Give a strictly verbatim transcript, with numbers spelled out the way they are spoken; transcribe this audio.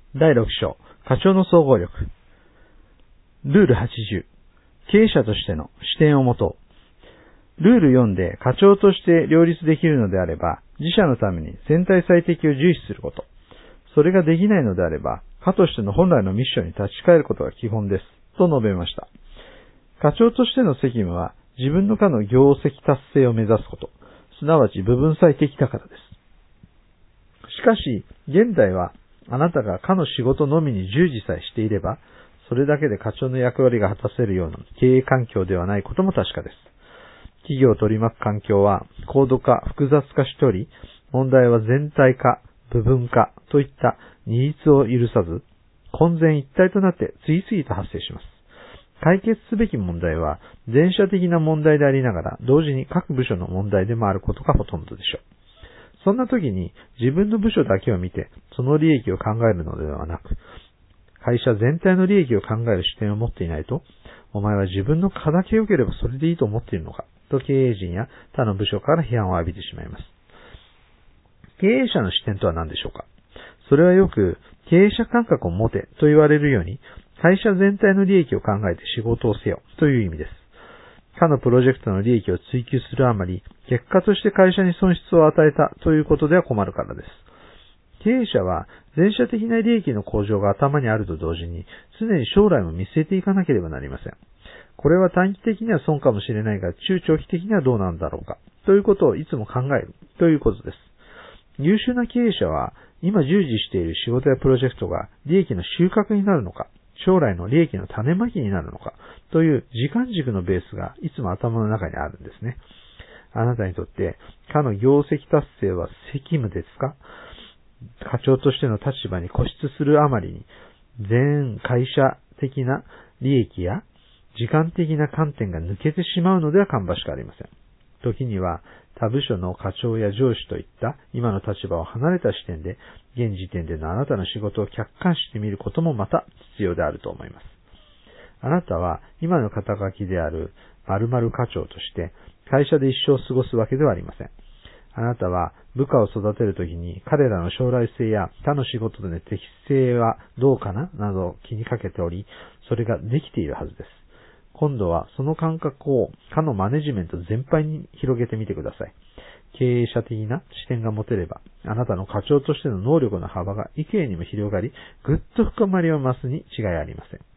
だいろく章、課長の総合力。ルールはちじゅう、経営者としての視点を持とう。ルールよんで課長として両立できるのであれば、自社のために全体最適を重視すること。それができないのであれば、課としての本来のミッションに立ち返ることが基本です。と述べました。課長としての責務は、自分の課の業績達成を目指すこと。すなわち部分最適だからです。しかし、現代は、あなたが課の仕事のみに従事さえしていれば、それだけで課長の役割が果たせるような経営環境ではないことも確かです。企業を取り巻く環境は高度化、複雑化しており、問題は全体化、部分化といった二律を許さず、混然一体となって次々と発生します。解決すべき問題は全社的な問題でありながら、同時に各部署の問題でもあることがほとんどでしょう。そんな時に自分の部署だけを見て、その利益を考えるのではなく、会社全体の利益を考える視点を持っていないと、お前は自分の課だけ良ければそれでいいと思っているのか、と経営陣や他の部署から批判を浴びてしまいます。経営者の視点とは何でしょうか。それはよく、経営者感覚を持てと言われるように、会社全体の利益を考えて仕事をせよという意味です。他のプロジェクトの利益を追求するあまり、結果として会社に損失を与えたということでは困るからです。経営者は全社的な利益の向上が頭にあると同時に、常に将来も見据えていかなければなりません。これは短期的には損かもしれないが、中長期的にはどうなんだろうか、ということをいつも考えるということです。優秀な経営者は、今従事している仕事やプロジェクトが利益の収穫になるのか、将来の利益の種まきになるのか、という時間軸のベースがいつも頭の中にあるんですね。あなたにとって、課の業績達成は責務ですか？課長としての立場に固執するあまりに、全会社的な利益や時間的な観点が抜けてしまうのでは芳しくありません。時には他部署の課長や上司といった今の立場を離れた視点で、現時点でのあなたの仕事を客観視してみることもまた必要であると思います。あなたは今の肩書きである〇〇課長として会社で一生過ごすわけではありません。あなたは部下を育てるときに彼らの将来性や他の仕事での適性はどうかななど気にかけており、それができているはずです。今度はその感覚を課のマネジメント全般に広げてみてください。経営者的な視点が持てれば、あなたの課長としての能力の幅が幾重にも広がり、ぐっと深まりを増すに違いありません。